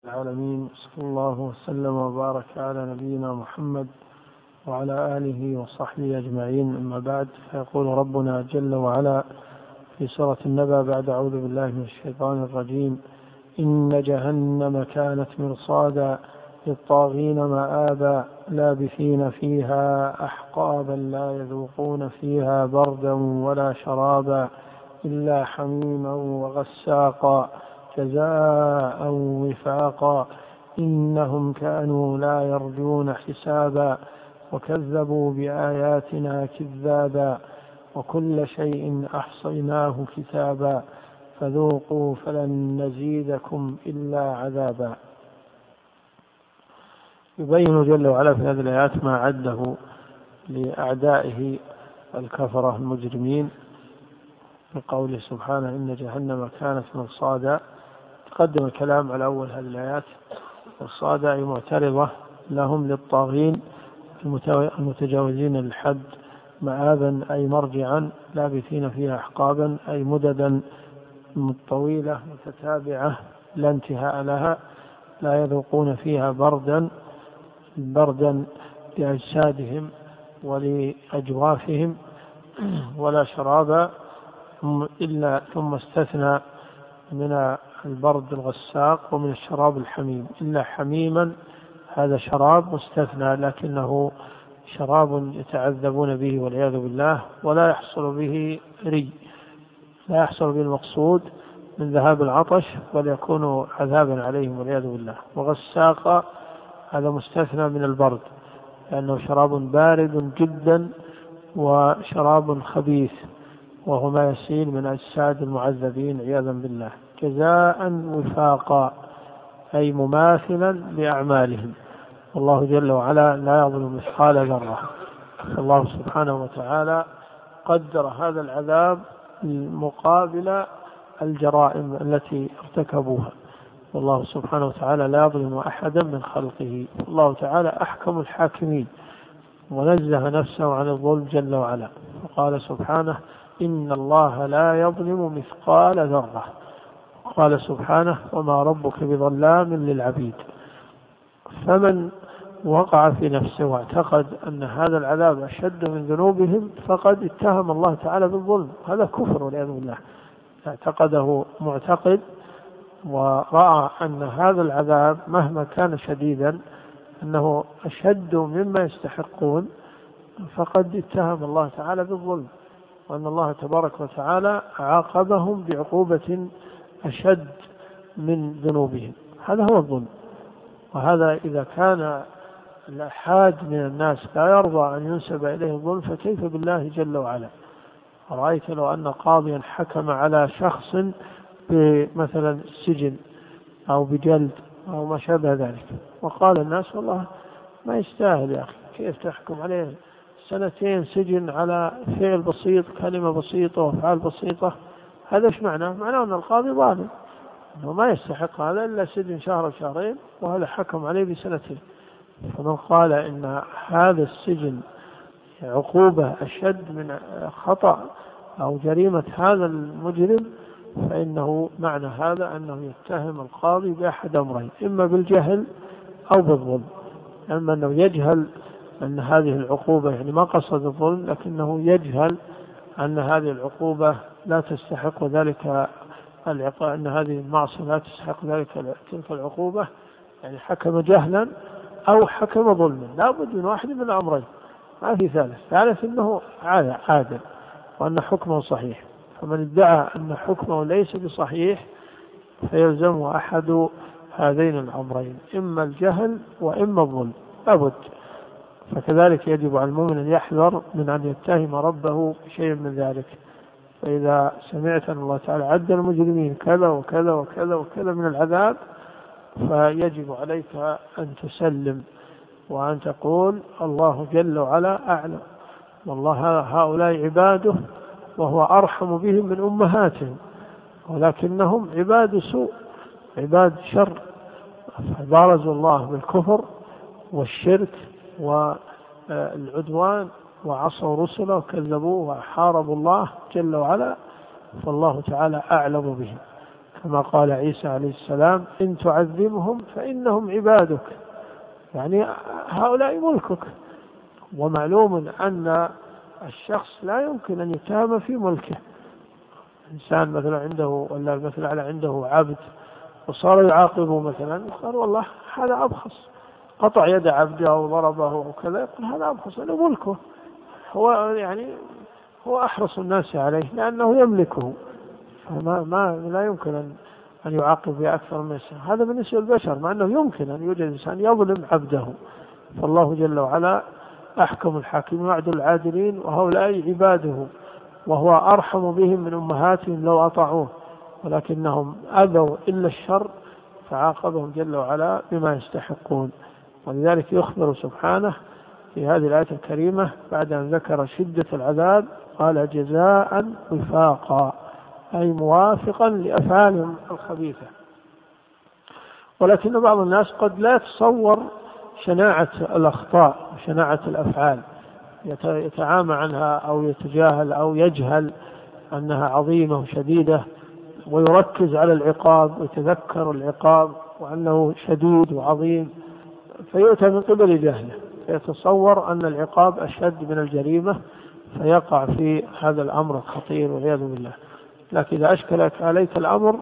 العالمين، صلى الله وسلم وبارك على نبينا محمد وعلى آله وصحبه أجمعين. أما بعد، فيقول ربنا جل وعلا في سورة النبأ بعد أعوذ بالله من الشيطان الرجيم: إن جهنم كانت مرصادا للطاغين مآبا لابثين فيها أحقابا لا يذوقون فيها بردا ولا شرابا إلا حميما وغساقا جزاء وفاقا إنهم كانوا لا يرجون حسابا وكذبوا بآياتنا كذابا وكل شيء أحصيناه كتابا فذوقوا فلن نزيدكم إلا عذابا. يبين جل وعلا في هذه الآيات ما عده لأعدائه الكفرة المجرمين بقوله سبحانه: إن جهنم كانت مرصادا. تقدم الكلام على أول هذه الآيات. مرصادا أي معترضة لهم للطاغين المتجاوزين للحد، مآبا أي مرجعا، لابثين فيها أحقابا أي مددا طويلة متتابعة لا انتهاء لها، لا يذوقون فيها بردا لأجسادهم ولأجوافهم ولا شرابا إلا، ثم استثنى من البرد الغساق ومن الشراب الحميم، إلا حميما، هذا شراب مستثنى لكنه شراب يتعذبون به والعياذ بالله، ولا يحصل به لا يحصل به المقصود من ذهاب العطش، بل يكون عذابا عليهم والعياذ بالله. وغساق هذا مستثنى من البرد لأنه شراب بارد جدا وشراب خبيث، وهو ما يسيل من أجساد المعذبين عياذا بالله. جزاء وفاقا أي مماثلا لأعمالهم، والله جل وعلا لا يظلم مثقال ذرة. الله سبحانه وتعالى قدر هذا العذاب مقابل الجرائم التي ارتكبوها، والله سبحانه وتعالى لا يظلم أحدا من خلقه. الله تعالى أحكم الحاكمين ونزه نفسه عن الظلم جل وعلا، وقال سبحانه: إن الله لا يظلم مثقال ذرة. قال سبحانه: وما ربك بظلام للعبيد. فمن وقع في نفسه واعتقد أن هذا العذاب أشد من ذنوبهم فقد اتهم الله تعالى بالظلم، هذا كفر والعياذ بالله. اعتقده معتقد ورأى أن هذا العذاب مهما كان شديدا أنه أشد مما يستحقون، فقد اتهم الله تعالى بالظلم، وأن الله تبارك وتعالى عاقبهم بعقوبة أشد من ذنوبهم. هذا هو الظلم. وهذا إذا كان الأحاد من الناس لا يرضى أن ينسب إليه الظلم، فكيف بالله جل وعلا؟ رأيت لو أن قاضيا حكم على شخص بمثلا السجن أو بجلد أو ما شابه ذلك، وقال الناس: والله ما يستاهل يا أخي، كيف تحكم عليه 2 سجن على فعل بسيط، كلمة بسيطة وفعل بسيطة؟ هذا ايش معناه؟ معناه أن القاضي ظالم، أنه ما يستحق هذا إلا سجن شهر أو شهرين، وهذا حكم عليه ب2. فمن قال إن هذا السجن عقوبة أشد من خطأ أو جريمة هذا المجرم، فإنه معنى هذا أنه يتهم القاضي بأحد أمرين: إما بالجهل أو بالظلم. أما أنه يجهل أن هذه العقوبة، يعني ما قصد الظلم، لكنه يجهل أن هذه العقوبة لا تستحق ذلك العقاب، أن هذه المعصية لا تستحق تلك العقوبة، يعني حكم جهلا أو حكم ظلما، لا بد من واحد من الأمرين، ما في ثالث أنه عادل وأن حكمه صحيح. فمن ادعى أن حكمه ليس بصحيح فيلزمه أحد هذين الأمرين: إما الجهل وإما الظلم، لابد. فكذلك يجب على المؤمن أن يحذر من أن يتهم ربه بشيء من ذلك. فإذا سمعت أن الله تعالى عد المجرمين كذا وكذا وكذا وكذا من العذاب، فيجب عليك أن تسلم وأن تقول: الله جل وعلا أعلم، والله هؤلاء عباده وهو أرحم بهم من أمهاتهم، ولكنهم عباد سوء، عباد شر، فبارزوا الله بالكفر والشرك والعدوان وعصوا رسله وكذبوه وحاربوا الله جل وعلا، فالله تعالى أعلم بهم. كما قال عيسى عليه السلام إن تعذبهم فإنهم عبادك، يعني هؤلاء ملكك. ومعلوم أن الشخص لا يمكن أن يتهم في ملكه. إنسان مثلا عنده، ولا مثلا عنده عبد وصار يعاقبه مثلا، قال والله هذا أبخص، قطع يد عبده أو ضربه وكذا، يقول هذا أبخص، هذا ملكه، هو يعني هو أحرص الناس عليه لأنه يملكه، فما لا يمكن أن يعاقب بأكثر من السنة. هذا بالنسبة للبشر، مع أنه يمكن أن يوجد إنسان يظلم عبده. فالله جل وعلا أحكم الحاكمين وأعدل العادلين، وهؤلاء عباده، وهو أرحم بهم من أمهاتهم لو أطاعوه، ولكنهم أذوا إلا الشر فعاقبهم جل وعلا بما يستحقون. ولذلك يخبر سبحانه في هذه الآية الكريمة بعد أن ذكر شدة العذاب قال جزاء وفاقا، أي موافقا لأفعالهم الخبيثة. ولكن بعض الناس قد لا يتصور شناعة الأخطاء وشناعة الأفعال، يتعامى عنها أو يتجاهل أو يجهل أنها عظيمة وشديدة، ويركز على العقاب ويتذكر العقاب وأنه شديد وعظيم، فيؤتى من قبل جهله فيتصور أن العقاب أشد من الجريمة، فيقع في هذا الأمر الخطير والعياذ بالله. لكن إذا أشكلك عليك الأمر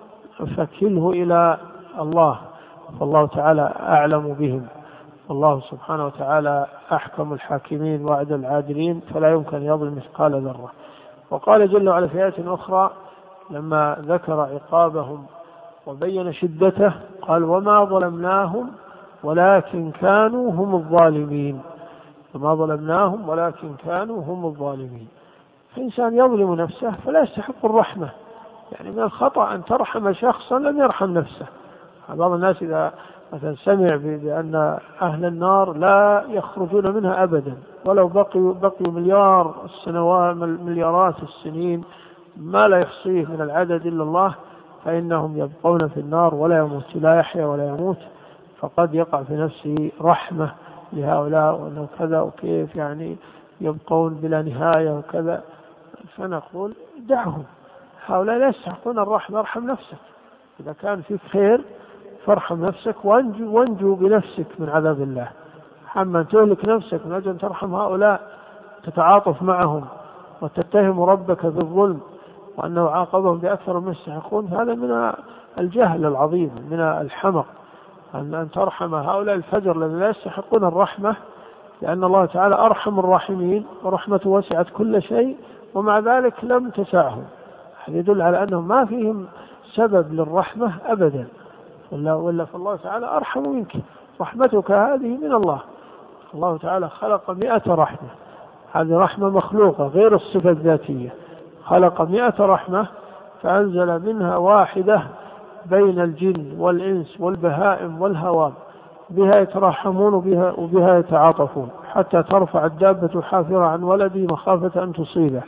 فكله إلى الله، فالله تعالى أعلم بهم، والله سبحانه وتعالى أحكم الحاكمين وأعدل العادلين، فلا يمكن يظلم مثقال ذرة. وقال جل وعلا في آية أخرى لما ذكر عقابهم وبين شدته قال وما ظلمناهم ولكن كانوا هم الظالمين، وما ظلمناهم ولكن كانوا هم الظالمين. فإنسان يظلم نفسه فلا يستحق الرحمة، يعني من الخطأ أن ترحم شخصا لم يرحم نفسه. بعض الناس إذا مثلا سمع بأن أهل النار لا يخرجون منها أبدا ولو بقيوا مليار السنوات مليارات السنين ما لا يحصيه من العدد إلا الله، فإنهم يبقون في النار ولا يموت، لا يحيا ولا يموت، فقد يقع في نفسه رحمة لهؤلاء وأنه كذا وكيف يعني يبقون بلا نهاية وكذا. فنقول دعهم، هؤلاء لا يستحقون الرحمة، ارحم نفسك، إذا كان فيك خير فارحم نفسك وانجو بنفسك من عذاب الله. أما تهلك نفسك من أجل أن ترحم هؤلاء تتعاطف معهم وتتهم ربك بالظلم وأنه عاقبهم بأكثر من يستحقون، هذا من الجهل العظيم، من الحمق أن ترحم هؤلاء الفجر الذين لا يستحقون الرحمة، لأن الله تعالى أرحم الراحمين ورحمته وسعت كل شيء، ومع ذلك لم تسعهم. هذا يدل على أنهم ما فيهم سبب للرحمة أبدا، ولا فالله تعالى أرحم منك، رحمتك هذه من الله. الله تعالى خلق 100 رحمة، هذه رحمة مخلوقة غير الصفة الذاتية، خلق 100 رحمة فأنزل منها واحدة بين الجن والإنس والبهائم والهوام، بها يترحمون وبها يتعاطفون، حتى ترفع الدابة حافرة عن ولدي مخافة أن تصيبه.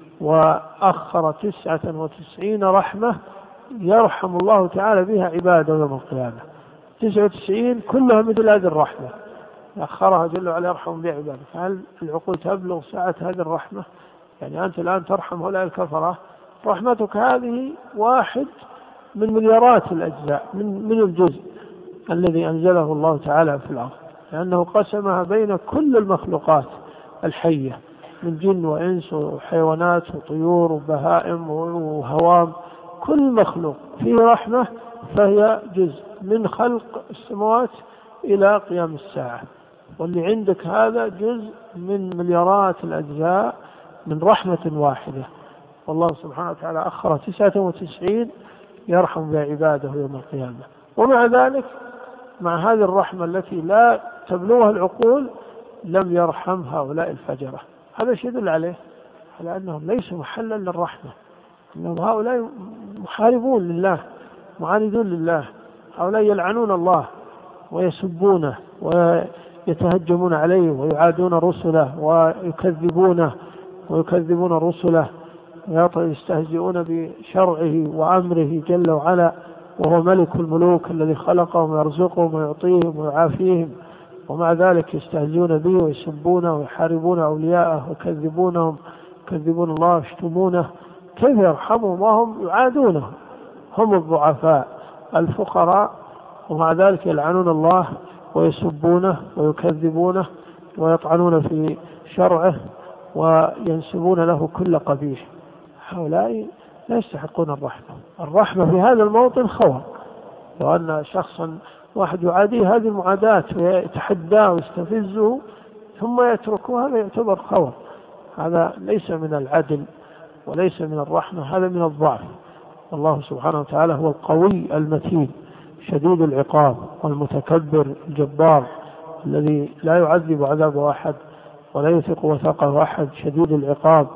وأخر 99 رحمة يرحم الله تعالى بها عباده يوم القيامة، 99 كلها مثل هذه الرحمة أخرها جل وعلا يرحم بها عباده. فهل العقول تبلغ سعة هذه الرحمة؟ يعني أنت الآن ترحم هؤلاء الكفرة، رحمتك هذه واحد من مليارات الأجزاء من الجزء الذي أنزله الله تعالى في الأرض، لأنه قسمها بين كل المخلوقات الحية من جن وإنس وحيوانات وطيور وبهائم وهوام، كل مخلوق فيه رحمة، فهي جزء من خلق السماوات إلى قيام الساعة. واللي عندك هذا جزء من مليارات الأجزاء من رحمة واحدة، والله سبحانه وتعالى أخر 99 يرحم بها عباده يوم القيامة. ومع ذلك مع هذه الرحمة التي لا تبلغها العقول لم يرحم هؤلاء الفجرة. هذا شيء يدل عليه على أنهم ليسوا محلا للرحمة، أنهم هؤلاء محاربون لله معاندون لله، هؤلاء يلعنون الله ويسبونه ويتهجمون عليه ويعادون رسله ويكذبون رسله ويستهزئون بشرعه وأمره جل وعلا، وهو ملك الملوك الذي خلقهم ويرزقهم ويعطيهم ويعافيهم، ومع ذلك يستهزئون به ويسبونه ويحاربون أولياءه ويكذبون الله ويشتمونه. كيف يرحمهم وهم يعادونه هم الضعفاء الفقراء، ومع ذلك يلعنون الله ويسبونه ويكذبونه ويطعنون في شرعه وينسبون له كل قبيح. هؤلاء لا يستحقون الرحمة. الرحمة في هذا الموطن خوى. لو أن شخصا واحد يعاديه هذه المعاداة ويتحداه ويستفزه ثم يتركه، هذا يعتبر خوى. هذا ليس من العدل وليس من الرحمة، هذا من الضعف. الله سبحانه وتعالى هو القوي المتين شديد العقاب والمتكبر الجبار الذي لا يعذب عذاب أحد ولا يثق وثاقه أحد، شديد العقاب.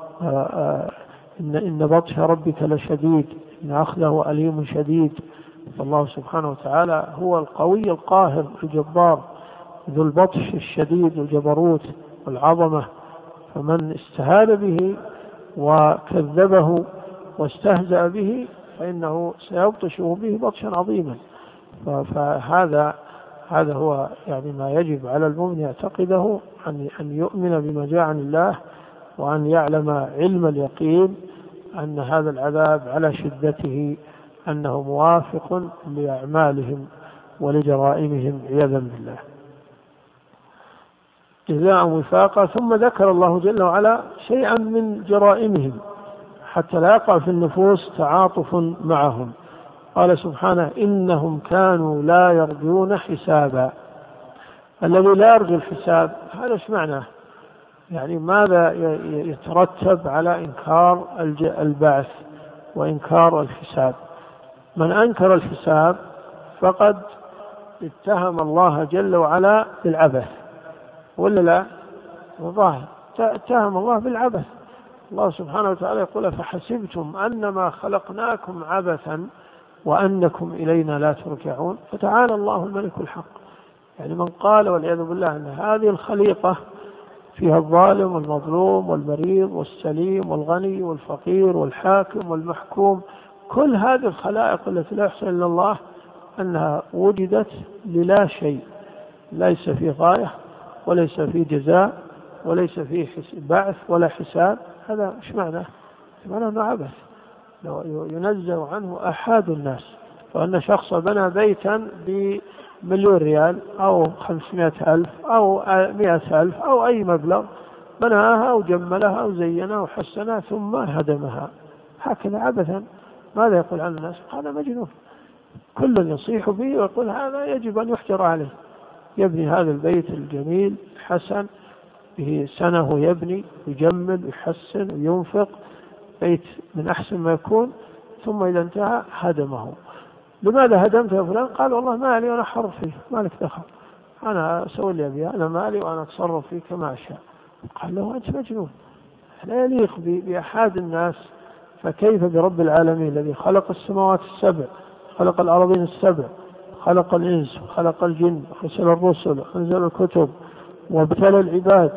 إن بطش ربك لشديد إن أخذه أليم شديد. فالله سبحانه وتعالى هو القوي القاهر الجبار ذو البطش الشديد والجبروت والعظمة. فمن استهان به وكذبه واستهزأ به فإنه سيبطش به بطشا عظيما. فهذا هو يعني ما يجب على المؤمن يعتقده، أن يؤمن بما جاء عن الله، وأن يعلم علم اليقين أن هذا العذاب على شدته أنه موافق لأعمالهم ولجرائمهم عياذا بالله. جزاء وفاقا. ثم ذكر الله جل وعلا شيئا من جرائمهم حتى لا يقع في النفوس تعاطف معهم. قال سبحانه إنهم كانوا لا يرجون حسابا. الذي لا يرجو الحساب هذا ايش معناه؟ يعني ماذا يترتب على إنكار البعث وإنكار الحساب؟ من أنكر الحساب فقد اتهم الله جل وعلا بالعبث، ولا لا؟ وظاهر اتهم الله بالعبث. الله سبحانه وتعالى يقول فحسبتم أنما خلقناكم عبثا وأنكم إلينا لا ترجعون فتعالى الله الملك الحق. يعني من قال والعياذ بالله أن هذه الخليقة فيها الظالم والمظلوم والمريض والسليم والغني والفقير والحاكم والمحكوم، كل هذه الخلائق التي لا يحصل إلا الله، أنها وجدت للا شيء، ليس في غاية وليس في جزاء وليس في بعث ولا حساب. هذا ايش معناه؟ معناه أنه عبث. لو ينزه عنه أحد الناس. فأن شخص بنى بيتا بمليون ريال أو 500,000 أو 100,000 أو أي مبلغ، بناها وجملها وزينها وحسنها ثم هدمها هكذا عبثا، ماذا يقول عن الناس؟ هذا مجنون. كل يصيح به ويقول هذا يجب أن يحجر عليه. يبني هذا البيت الجميل حسن به سنة يبني ويجمل ويحسن وينفق بيت من أحسن ما يكون، ثم إذا انتهى هدمه. لماذا هدمت يا فلان؟ قال والله مالي وأنا حر فيه، مالك دخل، أنا أسوي لي أبيها، أنا مالي وأنا أتصرف فيه كما أشاء. قال له أنت مجنون، لا يليق بأحد الناس، فكيف برب العالمين الذي خلق السماوات السبع، خلق الأرضين السبع، خلق الإنس وخلق الجن وأرسل الرسل وأنزل الكتب وابتلى العباد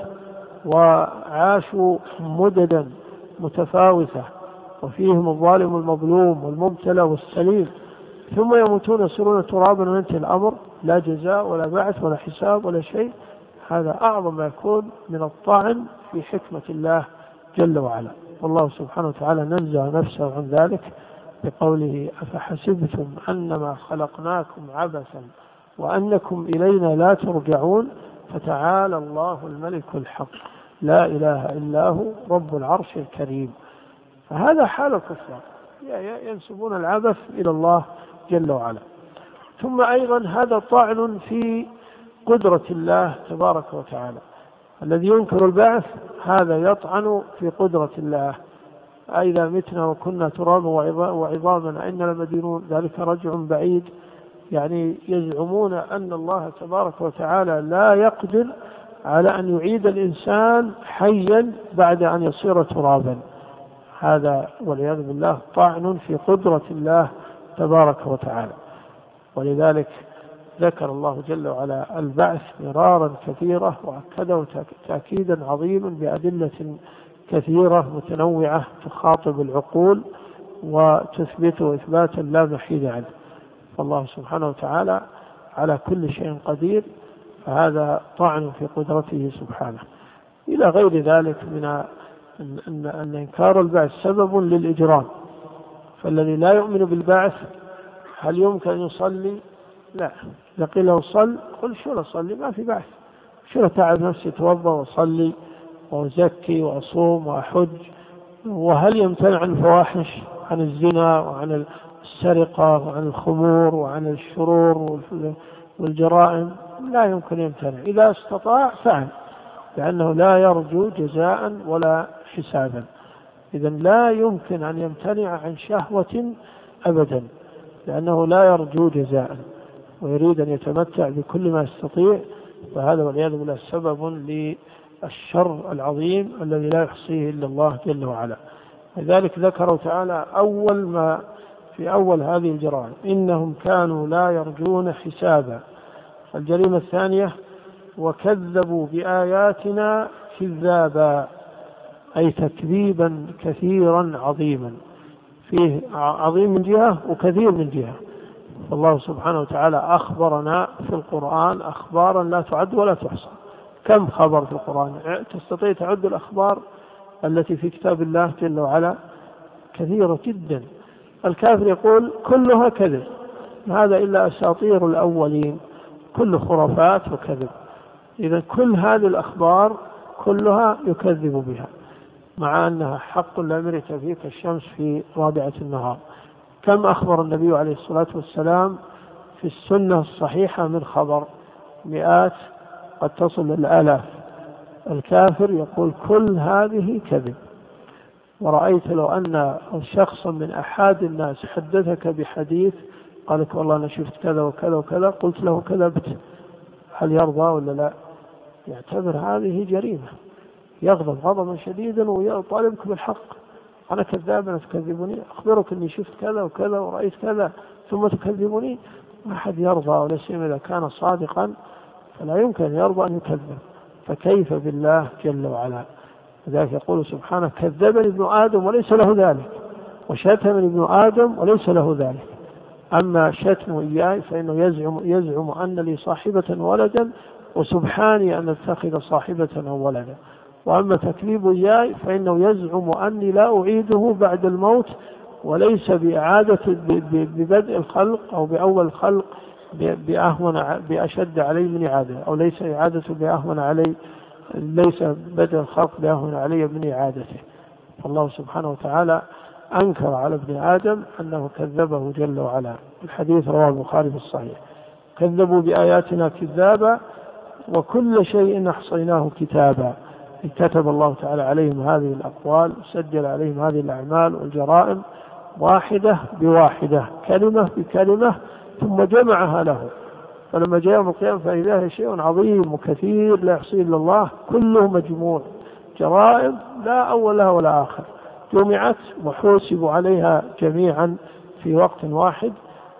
وعاشوا مددا متفاوتة وفيهم الظالم والمظلوم والمبتلى والسليم، ثم يموتون يصيرون ترابا وينتهي الأمر، لا جزاء ولا بعث ولا حساب ولا شيء. هذا أعظم ما يكون من الطعن في حكمة الله جل وعلا. والله سبحانه وتعالى نزه نفسه عن ذلك بقوله أفحسبتم أنما خلقناكم عبثا وأنكم إلينا لا ترجعون فتعالى الله الملك الحق لا إله إلا هو رب العرش الكريم. فهذا حال الكفار، ينسبون العبث إلى الله جل وعلا. ثم أيضا هذا طعن في قدرة الله تبارك وتعالى. الذي ينكر البعث هذا يطعن في قدرة الله، أئذا متنا وكنا ترابا وعظاما أئنا لمدينون، ذلك رجع بعيد. يعني يزعمون أن الله تبارك وتعالى لا يقدر على أن يعيد الإنسان حيا بعد أن يصير ترابا. هذا والعياذ بالله طعن في قدرة الله تبارك وتعالى. ولذلك ذكر الله جل وعلا البعث مرارا كثيرة وأكده تأكيدا عظيما بأدلة كثيرة متنوعة تخاطب العقول وتثبته إثباتا لا محيد عنه. فالله سبحانه وتعالى على كل شيء قدير، فهذا طعن في قدرته سبحانه. إلى غير ذلك من أن إنكار البعث سبب للإجرام، فالذي لا يؤمن بالبعث هل يمكن أن يصلي؟ لا. إذا قيل له صل قل شو أصلي؟ ما في بعث، شو تعب نفسي أتوضأ وأصلي وأزكي وأصوم وأحج؟ وهل يمتنع عن الفواحش، عن الزنا وعن السرقة وعن الخمور وعن الشرور والجرائم؟ لا يمكن يمتنع. إذا استطاع فعل، لأنه لا يرجو جزاء ولا حسابا. إذن لا يمكن أن يمتنع عن شهوة أبدا، لأنه لا يرجو جزاء ويريد أن يتمتع بكل ما يستطيع، فهذا والعياذ بالله سبب للشر العظيم الذي لا يحصيه إلا الله جل وعلا. لذلك ذكروا تعالى أول ما في أول هذه الجرائم إنهم كانوا لا يرجون حسابا. الجريمة الثانية وكذبوا بآياتنا كذابا، أي تكذيبا كثيرا عظيما، فيه عظيم من جهة وكثير من جهة. فالله سبحانه وتعالى أخبرنا في القرآن أخبارا لا تعد ولا تحصى. كم خبر في القرآن؟ تستطيع تعد الأخبار التي في كتاب الله جل وعلا؟ كثيرة جدا. الكافر يقول كلها كذب، هذا إلا أساطير الأولين، كل خرافات وكذب. إذا كل هذه الأخبار كلها يكذب بها، مع أنها حق لا مرية فيه كالشمس في رابعة النهار. كم أخبر النبي عليه الصلاة والسلام في السنة الصحيحة من خبر؟ مئات، قد تصل الآلاف. الكافر يقول كل هذه كذب. ورأيت لو أن شخصا من أحد الناس حدثك بحديث قال لك والله أنا شفت كذا وكذا وكذا، قلت له كذبت، هل يرضى ولا لا؟ يعتبر هذه جريمة، يغضب غضبا شديدا ويطالبك بالحق. أنا كذاب، أنا تكذبني، أخبرك أني شفت كذا وكذا ورأيت كذا ثم تكذبني. ما أحد يرضى، ولا سيما إذا كان صادقا فلا يمكن أن يرضى أن يكذب، فكيف بالله جل وعلا؟ لذلك يقول سبحانه كذبني ابن آدم وليس له ذلك، وشتمني ابن آدم وليس له ذلك. أما شتم إياي فإنه يزعم أن لي صاحبة ولدا، وسبحاني أن أتخذ صاحبة أو ولدا. وأما تكذيب إياي فإنه يزعم أني لا أعيده بعد الموت، وليس بإعادة ببدء الخلق أو بأول الخلق بأشد علي من إعادة، أو ليس إعادة بأهون علي، ليس بدء الخلق بأهون علي من إعادته. فالله سبحانه وتعالى أنكر على ابن آدم أنه كذبه جل وعلا. الحديث رواه البخاري في الصحيح. كذبوا بآياتنا كذابا وكل شيء أحصيناه كتابا. كتب الله تعالى عليهم هذه الأقوال، سجل عليهم هذه الأعمال والجرائم واحدة بواحدة، كلمة بكلمة، ثم جمعها له. فلما جاء يوم القيامة فإذا شيء عظيم وكثير لا يحصيه إلا الله، كله مجموع، جرائم لا أول لها ولا آخر، جمعت وحوسبوا عليها جميعا في وقت واحد.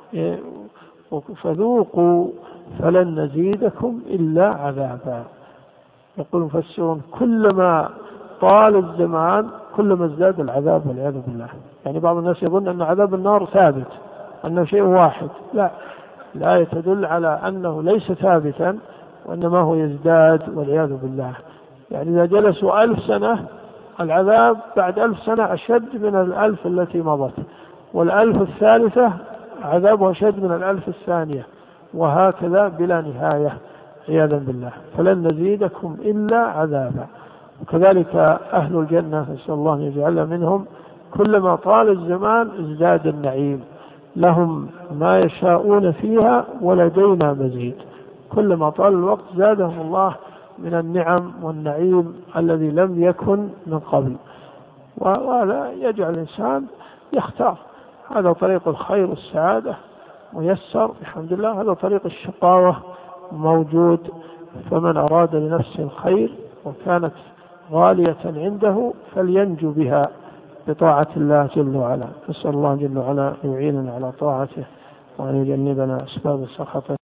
فذوقوا فلن نزيدكم إلا عذابا. يقول المفسرون كلما طال الزمان كلما ازداد العذاب والعياذ بالله. يعني بعض الناس يظن أن عذاب النار ثابت، أنه شيء واحد. لا، الآية تدل على أنه ليس ثابتا، وإنما هو يزداد والعياذ بالله. يعني إذا جلسوا 1000 سنة العذاب بعد 1000 سنة أشد من 1000 التي مضت، 1000 الثالثة عذابه أشد من 1000 الثانية، وهكذا بلا نهاية عياذا بالله. فلن نزيدكم إلا عذابا. وكذلك أهل الجنة نسأل الله أن يجعلنا منهم، كلما طال الزمان ازداد النعيم، لهم ما يشاءون فيها ولدينا مزيد. كلما طال الوقت زادهم الله من النعم والنعيم الذي لم يكن من قبل. وهذا يجعل الإنسان يختار، هذا طريق الخير والسعادة ميسر بحمد الله، هذا طريق الشقاوة موجود. فمن أراد لنفسه الخير وكانت غالية عنده فلينجو بها بطاعة الله جل وعلا. نسأل الله جل وعلا أن يعيننا على طاعته وأن يجنبنا أسباب سخطه.